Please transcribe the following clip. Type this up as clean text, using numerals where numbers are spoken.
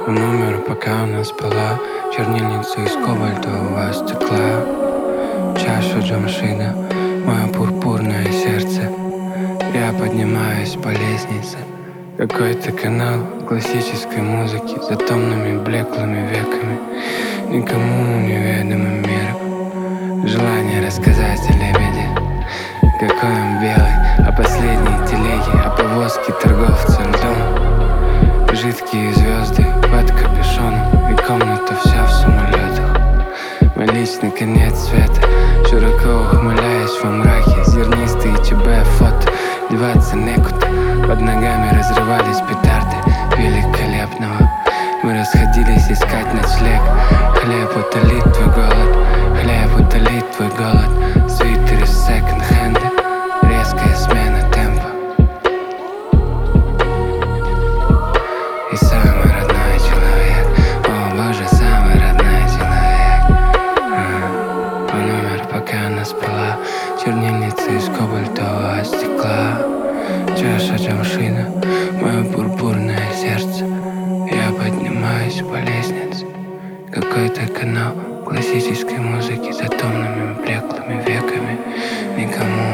По номеру, пока она спала, чернильница из кобальтового стекла, чаша джамшида, мое пурпурное сердце. Я поднимаюсь по лестнице, какой-то канал классической музыки за томными блеклыми веками, никому неведомым миром. Желание рассказать о лебеде, какой он белый, о последней телеге, о повозке торговца льдом. Жидкие звезды под капюшоном, и комната вся в самолетах. Мой личный конец света, широко ухмыляясь во мраке. Зернистые ЧБ фото, деваться некуда. Под ногами разрывались петарды великолепного. Мы расходились искать ночлег. Хлеб утолит твой голод, хлеб утолит твой голод. Свитер из секонд-хенда, резкая смена темпа. И самый родной человек, о боже, самый родной человек. По номеру, пока она спала, чернильница из кобальтового стекла, чаша джамшида, мое пурпурное сердце. Я поднимаюсь по лестнице, какой-то канал классической музыки за томными блеклыми веками, никому